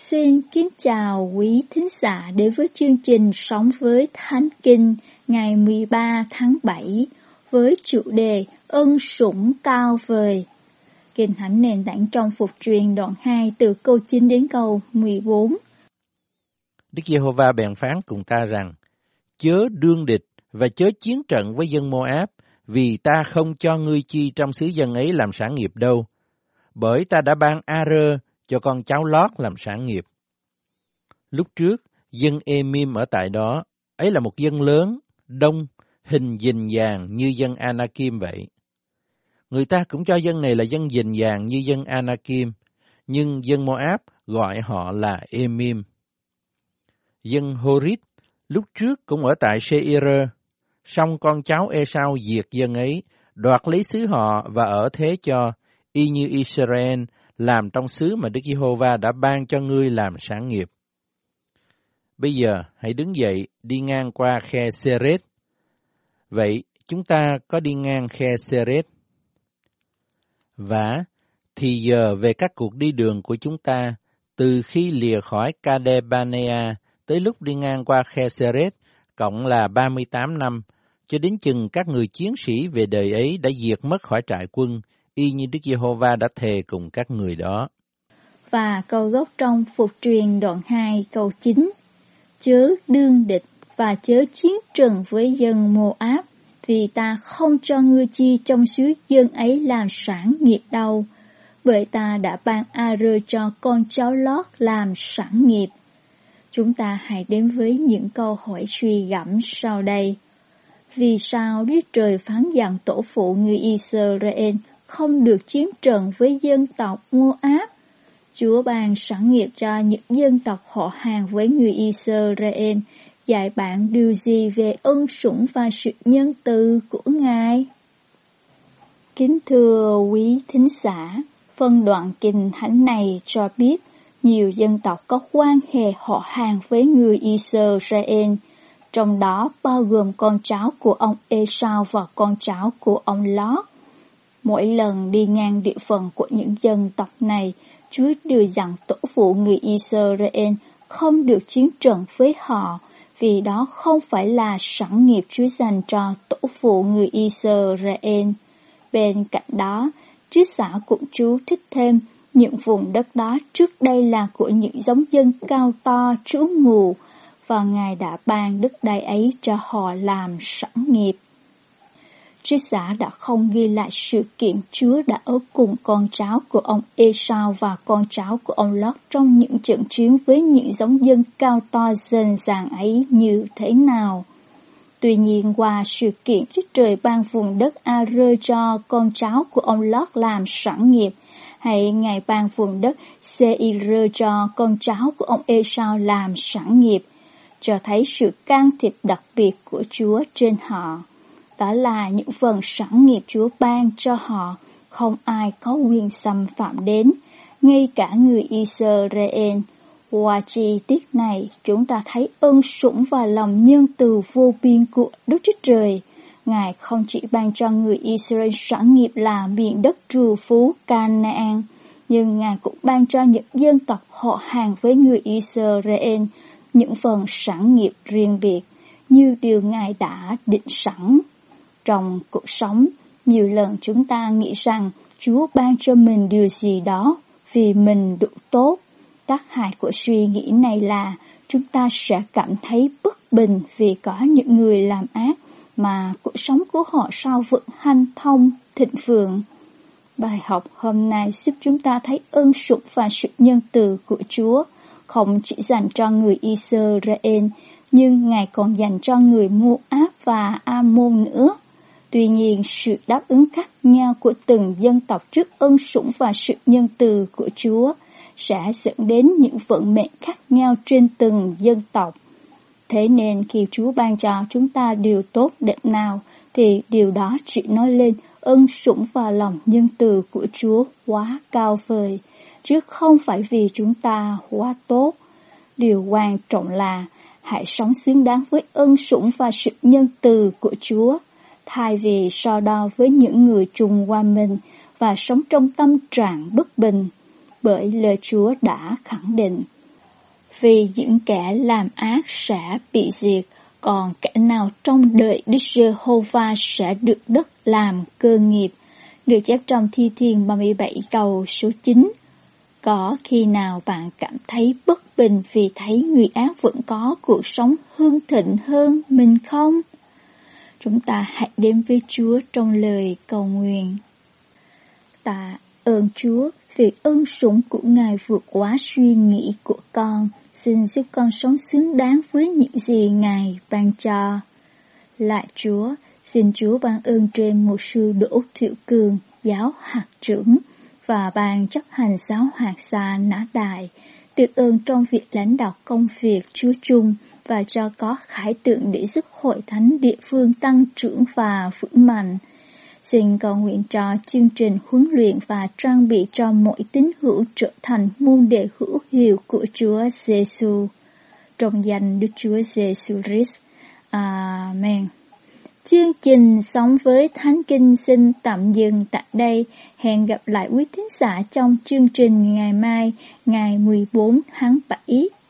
Xin kính chào quý thính giả đến với chương trình Sống với Thánh Kinh ngày 13 tháng 7 với chủ đề Ân sủng cao vời. Kinh Thánh nền tảng trong Phục truyền đoạn 2 từ câu 9 đến câu 14. Đức Giê-hô-va bèn phán cùng ta rằng: Chớ đương địch và chớ chiến trận với dân Mô-áp, vì ta không cho ngươi chi trong xứ dân ấy làm sản nghiệp đâu, bởi ta đã ban A-rơ cho con cháu Lót làm sản nghiệp. Lúc trước, dân Ê-mim ở tại đó, ấy là một dân lớn, đông, hình dình vàng như dân Anakim vậy. Người ta cũng cho dân này là dân dình vàng như dân Anakim, nhưng dân Mô-áp gọi họ là Ê-mim. Dân Hô-rít lúc trước cũng ở tại Sê-i-rơ, song con cháu Ê-sau diệt dân ấy, đoạt lấy xứ họ và ở thế cho, y như Israel làm trong xứ mà Đức Giê-hô-va đã ban cho ngươi làm sản nghiệp. Bây giờ hãy đứng dậy đi ngang qua khe Sê-rết. Vậy chúng ta có đi ngang khe Sê-rết. Vả thì giờ về các cuộc đi đường của chúng ta, từ khi lìa khỏi Ca-đê-ba-nê-a tới lúc đi ngang qua khe Sê-rết, cộng là 38 năm, cho đến chừng các người chiến sĩ về đời ấy đã diệt mất khỏi trại quân, y như Đức Giê-hô-va đã thề cùng các người đó. Và câu gốc trong Phục truyền đoạn 2 câu 9: Chớ đương địch và chớ chiến trận với dân Mô-áp, vì ta không cho ngươi chi trong xứ dân ấy làm sản nghiệp đâu, bởi ta đã ban A-rơ cho con cháu Lót làm sản nghiệp. Chúng ta hãy đến với những câu hỏi suy gẫm sau đây. Vì sao Đức Trời phán rằng tổ phụ người Israel không được chiến trận với dân tộc Mô-áp? Chúa ban sản nghiệp cho những dân tộc họ hàng với người Israel, dạy bạn điều gì về ân sủng và sự nhân từ của Ngài? Kính thưa quý thính giả, phân đoạn kinh thánh này cho biết nhiều dân tộc có quan hệ họ hàng với người Israel, trong đó bao gồm con cháu của ông Ê-sau và con cháu của ông Lót. Mỗi lần đi ngang địa phận của những dân tộc này, Chúa đều dặn tổ phụ người Israel không được chiến trận với họ, vì đó không phải là sản nghiệp Chúa dành cho tổ phụ người Israel. Bên cạnh đó, triết giả cũng chú thích thêm những vùng đất đó trước đây là của những giống dân cao to trú ngụ, và Ngài đã ban đất đai ấy cho họ làm sản nghiệp. Triết giả đã không ghi lại sự kiện Chúa đã ở cùng con cháu của ông Ê-sau và con cháu của ông Lót trong những trận chiến với những giống dân cao to dần dàng ấy như thế nào. Tuy nhiên, qua sự kiện Đức Trời ban vùng đất A-rơ cho con cháu của ông Lót làm sản nghiệp, hay Ngài ban vùng đất Sê-i-rơ cho con cháu của ông Ê-sau làm sản nghiệp, cho thấy sự can thiệp đặc biệt của Chúa trên họ. Đó là những phần sản nghiệp Chúa ban cho họ, không ai có quyền xâm phạm đến, ngay cả người Israel. Qua chi tiết này, chúng ta thấy ân sủng và lòng nhân từ vô biên của Đức Chúa Trời. Ngài không chỉ ban cho người Israel sản nghiệp là miền đất trù phú Ca-na-an, nhưng Ngài cũng ban cho những dân tộc họ hàng với người Israel những phần sản nghiệp riêng biệt, như điều Ngài đã định sẵn. Trong cuộc sống, nhiều lần chúng ta nghĩ rằng Chúa ban cho mình điều gì đó vì mình đủ tốt. Tác hại của suy nghĩ này là chúng ta sẽ cảm thấy bất bình vì có những người làm ác mà cuộc sống của họ sao vẫn hanh thông, thịnh vượng. Bài học hôm nay giúp chúng ta thấy ân sủng và sự nhân từ của Chúa không chỉ dành cho người Israel, nhưng Ngài còn dành cho người Mô-áp và A-môn nữa. Tuy nhiên, sự đáp ứng khác nhau của từng dân tộc trước ân sủng và sự nhân từ của Chúa sẽ dẫn đến những vận mệnh khác nhau trên từng dân tộc. Thế nên khi Chúa ban cho chúng ta điều tốt đẹp nào, thì điều đó chỉ nói lên ân sủng và lòng nhân từ của Chúa quá cao vời, chứ không phải vì chúng ta quá tốt. Điều quan trọng là hãy sống xứng đáng với ân sủng và sự nhân từ của Chúa, thay vì so đo với những người chung qua mình và sống trong tâm trạng bất bình, bởi lời Chúa đã khẳng định, vì những kẻ làm ác sẽ bị diệt, còn kẻ nào trong đợi Đức Giê-hô-va sẽ được đất làm cơ nghiệp. Được chép trong Thi Thiên 37 câu số 9. Có khi nào bạn cảm thấy bất bình vì thấy người ác vẫn có cuộc sống hưng thịnh hơn mình không? Chúng ta hãy đến với Chúa trong lời cầu nguyện. Tạ ơn Chúa vì ơn sủng của Ngài vượt quá suy nghĩ của con. Xin giúp con sống xứng đáng với những gì Ngài ban cho. Lại Chúa, xin Chúa ban ơn trên mục sư Đỗ Thiệu Cường, giáo hạt trưởng, và ban chấp hành giáo hạt xa Nã Đại, được ơn trong việc lãnh đạo công việc Chúa chung và cho có khải tượng để giúp hội thánh địa phương tăng trưởng và vững mạnh. Xin cầu nguyện cho chương trình huấn luyện và trang bị cho mỗi tín hữu trở thành môn đệ hữu hiệu của Chúa Giêsu. Trong danh Đức Chúa Giêsu Christ. Amen. Chương trình Sống với Thánh Kinh xin tạm dừng tại đây. Hẹn gặp lại quý thính giả trong chương trình ngày mai, ngày 14 tháng 7.